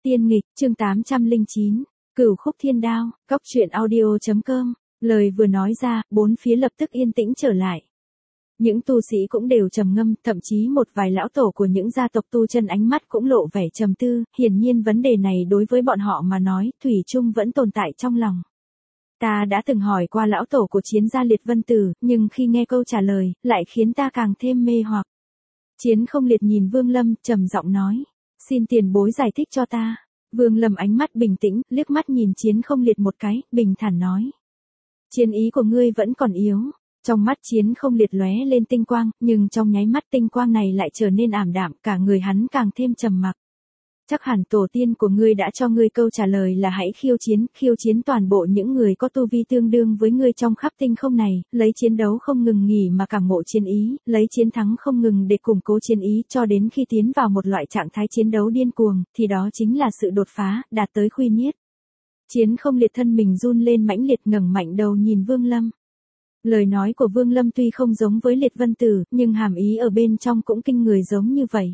Tiên nghịch, chương 809, Cửu khúc thiên đao, Cóc truyện audio.com. Lời vừa nói ra, bốn phía lập tức yên tĩnh trở lại. Những tu sĩ cũng đều trầm ngâm, thậm chí một vài lão tổ của những gia tộc tu chân ánh mắt cũng lộ vẻ trầm tư, hiển nhiên vấn đề này đối với bọn họ mà nói, thủy chung vẫn tồn tại trong lòng. Ta đã từng hỏi qua lão tổ của Chiến gia Liệt Vân Tử, nhưng khi nghe câu trả lời, lại khiến ta càng thêm mê hoặc. Chiến Không Liệt nhìn Vương Lâm, trầm giọng nói, xin tiền bối giải thích cho ta. Vương Lâm ánh mắt bình tĩnh, liếc mắt nhìn Chiến Không Liệt một cái, bình thản nói. Chiến ý của ngươi vẫn còn yếu. Trong mắt Chiến Không Liệt lóe lên tinh quang, nhưng trong nháy mắt tinh quang này lại trở nên ảm đạm, cả người hắn càng thêm trầm mặc. Chắc hẳn tổ tiên của ngươi đã cho ngươi câu trả lời là hãy khiêu chiến toàn bộ những người có tu vi tương đương với ngươi trong khắp tinh không này, lấy chiến đấu không ngừng nghỉ mà cảm ngộ chiến ý, lấy chiến thắng không ngừng để củng cố chiến ý cho đến khi tiến vào một loại trạng thái chiến đấu điên cuồng, thì đó chính là sự đột phá, đạt tới khuy niết. Chiến Không Liệt thân mình run lên mãnh liệt ngẩng mạnh đầu nhìn Vương Lâm. Lời nói của Vương Lâm tuy không giống với Liệt Vân Tử, nhưng hàm ý ở bên trong cũng kinh người giống như vậy.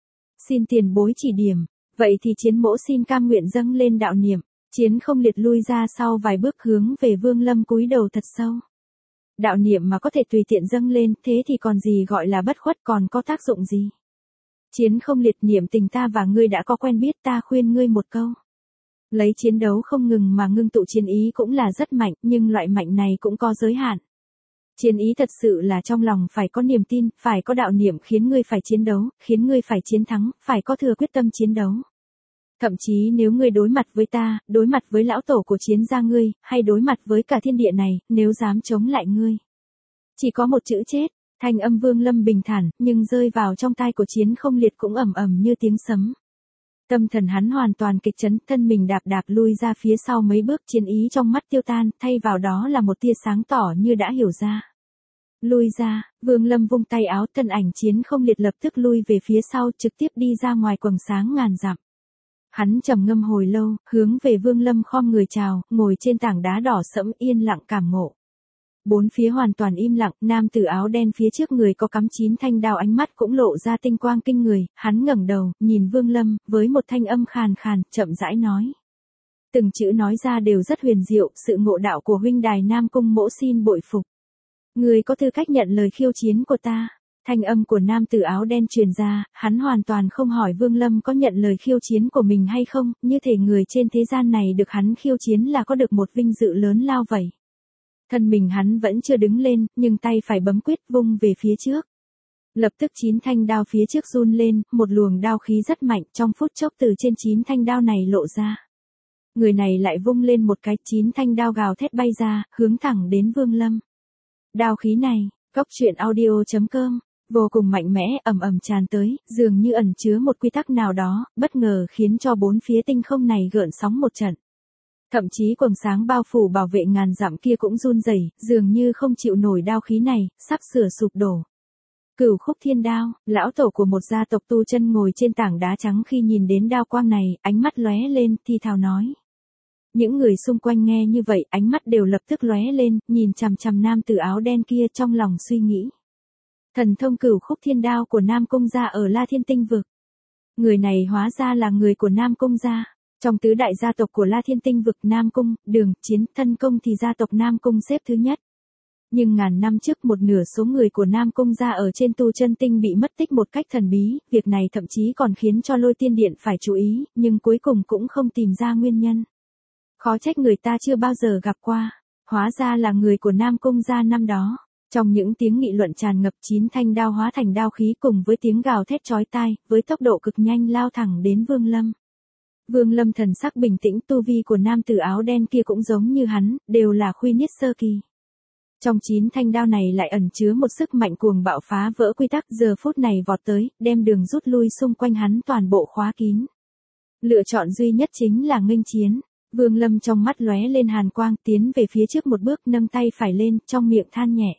Xin tiền bối chỉ điểm. Vậy thì Chiến mỗ xin cam nguyện dâng lên đạo niệm. Chiến Không Liệt lui ra sau vài bước hướng về Vương Lâm cúi đầu thật sâu. Đạo niệm mà có thể tùy tiện dâng lên, thế thì còn gì gọi là bất khuất, còn có tác dụng gì? Chiến Không Liệt, niệm tình ta và ngươi đã có quen biết, ta khuyên ngươi một câu. Lấy chiến đấu không ngừng mà ngưng tụ chiến ý cũng là rất mạnh, nhưng loại mạnh này cũng có giới hạn. Chiến ý thật sự là trong lòng phải có niềm tin, phải có đạo niệm khiến ngươi phải chiến đấu, khiến ngươi phải chiến thắng, phải có thừa quyết tâm chiến đấu. Thậm chí nếu ngươi đối mặt với ta, đối mặt với lão tổ của Chiến gia ngươi, hay đối mặt với cả thiên địa này, nếu dám chống lại ngươi, chỉ có một chữ chết. Thanh âm Vương Lâm bình thản, nhưng rơi vào trong tai của Chiến Không Liệt cũng ầm ầm như tiếng sấm. Tâm thần hắn hoàn toàn kịch chấn, thân mình đạp lui ra phía sau mấy bước, chiến ý trong mắt tiêu tan, thay vào đó là một tia sáng tỏ như đã hiểu ra. Lui ra, Vương Lâm vung tay áo, thân ảnh Chiến Không Liệt lập tức lui về phía sau, trực tiếp đi ra ngoài quầng sáng ngàn dặm. Hắn trầm ngâm hồi lâu, hướng về Vương Lâm khom người chào, ngồi trên tảng đá đỏ sẫm yên lặng cảm ngộ. Bốn phía hoàn toàn im lặng, nam tử áo đen phía trước người có cắm 9 thanh đao ánh mắt cũng lộ ra tinh quang kinh người, hắn ngẩng đầu, nhìn Vương Lâm, với một thanh âm khàn khàn, chậm rãi nói. Từng chữ nói ra đều rất huyền diệu, sự ngộ đạo của huynh đài Nam Cung mỗ xin bội phục. Người có tư cách nhận lời khiêu chiến của ta. Thanh âm của nam tử áo đen truyền ra, hắn hoàn toàn không hỏi Vương Lâm có nhận lời khiêu chiến của mình hay không, như thể người trên thế gian này được hắn khiêu chiến là có được một vinh dự lớn lao vậy. Thân mình hắn vẫn chưa đứng lên, nhưng tay phải bấm quyết vung về phía trước. Lập tức 9 thanh đao phía trước run lên, một luồng đao khí rất mạnh trong phút chốc từ trên 9 thanh đao này lộ ra. Người này lại vung lên một cái, 9 thanh đao gào thét bay ra, hướng thẳng đến Vương Lâm. Đao khí này, Cóc truyện audio.com, vô cùng mạnh mẽ, ầm ầm tràn tới, dường như ẩn chứa một quy tắc nào đó, bất ngờ khiến cho bốn phía tinh không này gợn sóng một trận. Thậm chí quầng sáng bao phủ bảo vệ ngàn dặm kia cũng run rẩy, dường như không chịu nổi đao khí này, sắp sửa sụp đổ. Cửu khúc thiên đao, lão tổ của một gia tộc tu chân ngồi trên tảng đá trắng khi nhìn đến đao quang này, ánh mắt lóe lên, thi thào nói. Những người xung quanh nghe như vậy, ánh mắt đều lập tức lóe lên, nhìn chằm chằm nam tử áo đen kia trong lòng suy nghĩ. Thần thông cửu khúc thiên đao của Nam Cung gia ở La Thiên Tinh vực. Người này hóa ra là người của Nam Cung gia. Trong tứ đại gia tộc của La Thiên Tinh vực, Nam Cung, Đường, Chiến, Thân Công thì gia tộc Nam Cung xếp thứ nhất. Nhưng ngàn năm trước một nửa số người của Nam Cung gia ở trên tu chân tinh bị mất tích một cách thần bí, việc này thậm chí còn khiến cho Lôi Tiên Điện phải chú ý, nhưng cuối cùng cũng không tìm ra nguyên nhân. Khó trách người ta chưa bao giờ gặp qua, hóa ra là người của Nam Cung gia năm đó. Trong những tiếng nghị luận tràn ngập, 9 thanh đao hóa thành đao khí cùng với tiếng gào thét chói tai, với tốc độ cực nhanh lao thẳng đến Vương Lâm. Vương Lâm thần sắc bình tĩnh, tu vi của nam tử áo đen kia cũng giống như hắn, đều là khuy niết sơ kỳ. Trong 9 thanh đao này lại ẩn chứa một sức mạnh cuồng bạo phá vỡ quy tắc, giờ phút này vọt tới, đem đường rút lui xung quanh hắn toàn bộ khóa kín. Lựa chọn duy nhất chính là nghênh chiến. Vương Lâm trong mắt lóe lên hàn quang, tiến về phía trước một bước, nâng tay phải lên, trong miệng than nhẹ.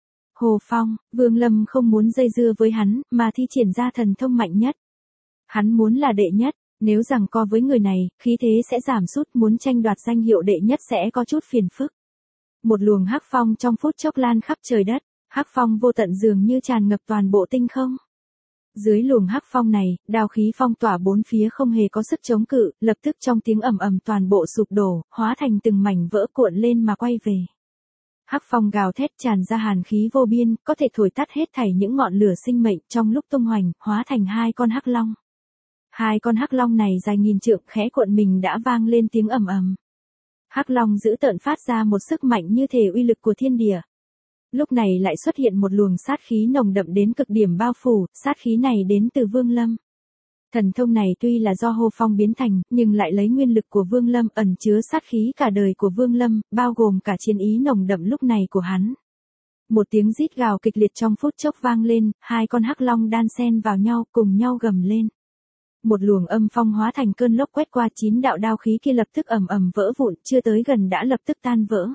Hồ Phong, Vương Lâm không muốn dây dưa với hắn, mà thi triển ra thần thông mạnh nhất. Hắn muốn là đệ nhất, nếu giằng co với người này, khí thế sẽ giảm sút, muốn tranh đoạt danh hiệu đệ nhất sẽ có chút phiền phức. Một luồng hắc phong trong phút chốc lan khắp trời đất, hắc phong vô tận dường như tràn ngập toàn bộ tinh không. Dưới luồng hắc phong này, đao khí phong tỏa bốn phía không hề có sức chống cự, lập tức trong tiếng ầm ầm toàn bộ sụp đổ, hóa thành từng mảnh vỡ cuộn lên mà quay về. Hắc phong gào thét tràn ra hàn khí vô biên, có thể thổi tắt hết thảy những ngọn lửa sinh mệnh trong lúc tung hoành, hóa thành hai con hắc long. Hai con hắc long này dài nghìn trượng, khẽ cuộn mình đã vang lên tiếng ầm ầm. Hắc long dữ tợn phát ra một sức mạnh như thể uy lực của thiên địa. Lúc này lại xuất hiện một luồng sát khí nồng đậm đến cực điểm bao phủ, sát khí này đến từ Vương Lâm. Thần thông này tuy là do hô phong biến thành, nhưng lại lấy nguyên lực của Vương Lâm, ẩn chứa sát khí cả đời của Vương Lâm, bao gồm cả chiến ý nồng đậm lúc này của hắn. Một tiếng rít gào kịch liệt trong phút chốc vang lên, hai con hắc long đan xen vào nhau, cùng nhau gầm lên. Một luồng âm phong hóa thành cơn lốc quét qua, 9 đạo đao khí kia lập tức ầm ầm vỡ vụn, chưa tới gần đã lập tức tan vỡ.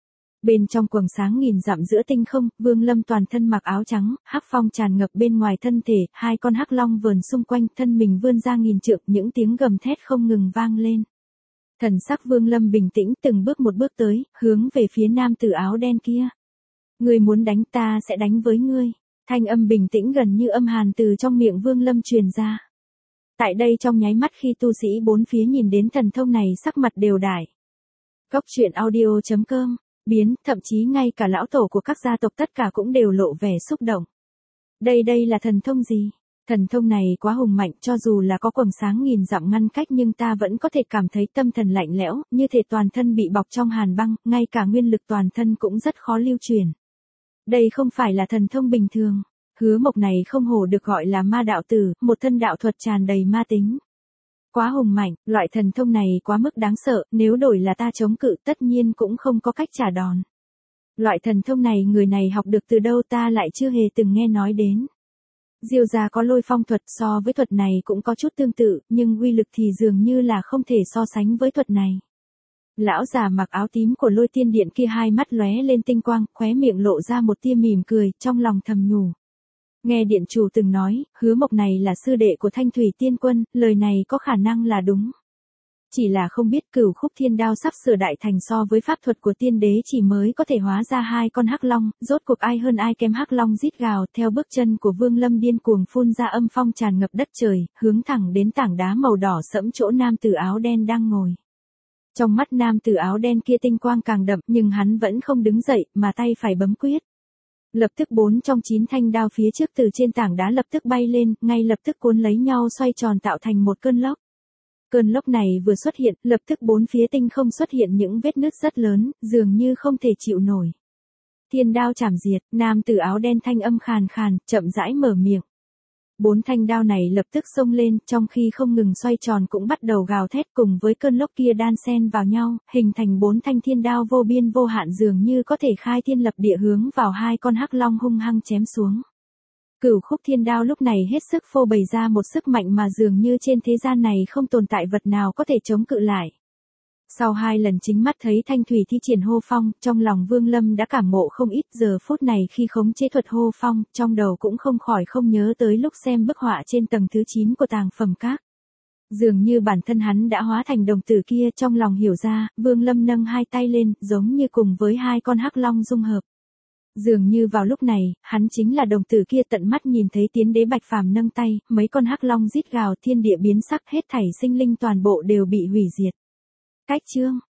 Bên trong quầng sáng nghìn dặm giữa tinh không, Vương Lâm toàn thân mặc áo trắng, hắc phong tràn ngập bên ngoài thân thể, hai con hắc long vờn xung quanh, thân mình vươn ra nghìn trượng, những tiếng gầm thét không ngừng vang lên. Thần sắc Vương Lâm bình tĩnh, từng bước một bước tới, hướng về phía nam tử áo đen kia. Ngươi muốn đánh ta sẽ đánh với ngươi. Thanh âm bình tĩnh gần như âm hàn từ trong miệng Vương Lâm truyền ra. Tại đây trong nháy mắt khi tu sĩ bốn phía nhìn đến thần thông này sắc mặt đều đải. Cốc truyện audio.com biến, thậm chí ngay cả lão tổ của các gia tộc tất cả cũng đều lộ vẻ xúc động. Đây là thần thông gì? Thần thông này quá hùng mạnh, cho dù là có quầng sáng nghìn dặm ngăn cách nhưng ta vẫn có thể cảm thấy tâm thần lạnh lẽo, như thể toàn thân bị bọc trong hàn băng, ngay cả nguyên lực toàn thân cũng rất khó lưu truyền. Đây không phải là thần thông bình thường. Hứa Mộc này không hổ được gọi là ma đạo tử, một thân đạo thuật tràn đầy ma tính. Quá hùng mạnh, loại thần thông này quá mức đáng sợ, nếu đổi là ta chống cự tất nhiên cũng không có cách trả đòn. Loại thần thông này người này học được từ đâu ta lại chưa hề từng nghe nói đến. Diêu gia có lôi phong thuật, so với thuật này cũng có chút tương tự, nhưng uy lực thì dường như là không thể so sánh với thuật này. Lão già mặc áo tím của Lôi Tiên Điện kia hai mắt lóe lên tinh quang, khóe miệng lộ ra một tia mỉm cười, trong lòng thầm nhủ. Nghe điện chủ từng nói, Hứa Mộc này là sư đệ của Thanh Thủy Tiên Quân, lời này có khả năng là đúng. Chỉ là không biết Cửu Khúc Thiên Đao sắp sửa đại thành, so với pháp thuật của tiên đế chỉ mới có thể hóa ra hai con hắc long, rốt cuộc ai hơn ai kém. Hắc long rít gào, theo bước chân của Vương Lâm điên cuồng phun ra âm phong tràn ngập đất trời, hướng thẳng đến tảng đá màu đỏ sẫm chỗ nam tử áo đen đang ngồi. Trong mắt nam tử áo đen kia tinh quang càng đậm, nhưng hắn vẫn không đứng dậy, mà tay phải bấm quyết. Lập tức 4 trong 9 thanh đao phía trước từ trên tảng đá lập tức bay lên, ngay lập tức cuốn lấy nhau xoay tròn tạo thành một cơn lốc. Cơn lốc này vừa xuất hiện, lập tức bốn phía tinh không xuất hiện những vết nứt rất lớn, dường như không thể chịu nổi. Thiên đao chảm diệt, nam tử áo đen thanh âm khàn khàn, chậm rãi mở miệng. 4 thanh đao này lập tức xông lên, trong khi không ngừng xoay tròn cũng bắt đầu gào thét, cùng với cơn lốc kia đan xen vào nhau, hình thành 4 thanh thiên đao vô biên vô hạn, dường như có thể khai thiên lập địa, hướng vào hai con hắc long hung hăng chém xuống. Cửu Khúc Thiên Đao lúc này hết sức phô bày ra một sức mạnh mà dường như trên thế gian này không tồn tại vật nào có thể chống cự lại. Sau 2 lần chính mắt thấy Thanh Thủy thi triển hô phong, trong lòng Vương Lâm đã cảm ngộ không ít. Giờ phút này khi khống chế thuật hô phong, trong đầu cũng không khỏi không nhớ tới lúc xem bức họa trên tầng thứ 9 của tàng phẩm các. Dường như bản thân hắn đã hóa thành đồng tử kia, trong lòng hiểu ra, Vương Lâm nâng hai tay lên, giống như cùng với hai con hắc long dung hợp. Dường như vào lúc này, hắn chính là đồng tử kia, tận mắt nhìn thấy Tiến Đế Bạch Phàm nâng tay, mấy con hắc long rít gào, thiên địa biến sắc, hết thảy sinh linh toàn bộ đều bị hủy diệt. Cách chương